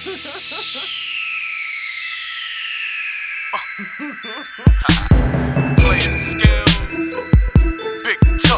Playing skills, big chuck,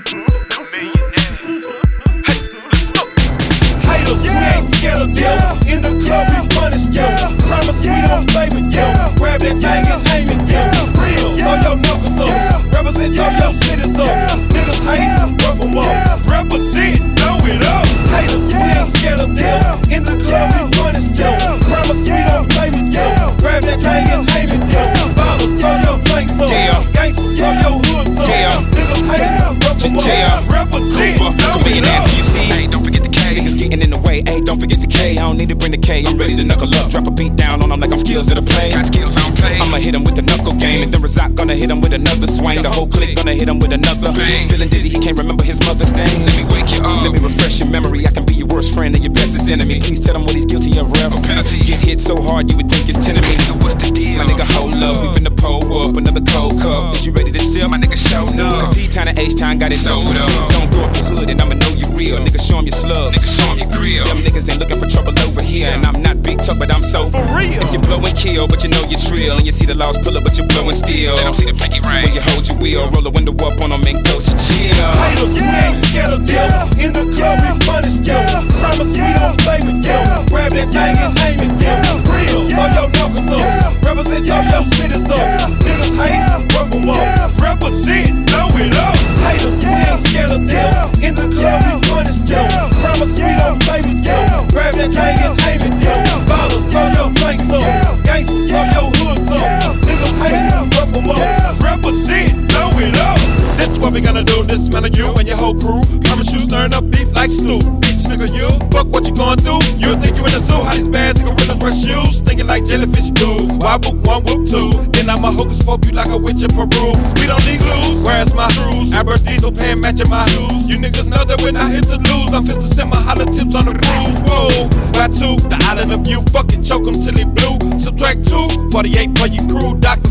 the millionaire. Hey, let's go. Haters, we ain't scared of you. In the club, we punish you. Promise we don't play with you. Grab that thing and aim at you. Real, throw your knuckles up. Represent your cities up. Niggas hate, rough them up. Represent, throw it up. Haters, we ain't scared of you. In the club, we punish you. Promise we don't play with you. Grab that thing and aim at you. Ballers, throw your drinks up. Gangsters, throw your hoods up. Niggas hate, rough them up. Represent, throw it up. Hey, don't forget the K. Niggas getting in the way. Hey, don't forget the K. I don't need to bring the K. I'm ready to knuckle up. Drop a beat down on them like I'm skills of the play. Got skills on play. I'ma hit him with the knuckle game. And then Razak gonna hit him with another swing. The whole clique gonna hit him with another bang. Feeling dizzy, he can't remember his mother's name. Let me wake you up. Let me refresh your memory. I can be your worst friend and your bestest enemy. Please tell him what he's guilty of, rev. A penalty. Get hit so hard you would think it's 10 of me. Nigga, what's the deal? My nigga, hold up. We finna pull up another cold cup. Is you ready to sell? My nigga, show up. Cause T-Town and H-Town got it Sold up. So don't throw up your hood and I'ma know you real. Nigga, show him your slugs. Nigga, show him your grill. Them niggas ain't looking for trouble over here. And I'm not big talk, but I'm so For real. If you blow and kill, but you know you trill. And you see the laws pull up, but you blowing steel. Let them see the pinky ring. When you hold your wheel, roll the window up on them and go to chill. Haters, we ain't scared of you. In the club, we punish you. Promise we don't play with you. Grab that thing and aim at you. Real, throw your knuckles up. Represent your cities up. Niggas hate, rough them up. Represent, throw it up. Haters, we ain't scared of you. In the club, we punish you. Promise we don't play with you. Grab that thing and aim at you. Ballers, throw your drinks up. Gangsters, throw your hoods up. Niggas hate, rough them up. Represent, throw it up. This is what we gonna do, dismantle you and your whole crew. Promise you stirring up beef like stew. Bitch nigga, you fuck what you going through. You think you in the zoo, how these bad gorillas rush you. Stinking like jellyfish do. Why book one, whoop two. Then I'ma hocus poke you like a witch in Peru. We don't need clues, where's my shoes? Albert Diesel pan matching my shoes. You niggas know that when I hit to lose, I'm fit to send my holler tips on the cruise. Whoa, by two, the island of you, fucking choke him till he blue. Subtract 2, 48 for your crew, Dr.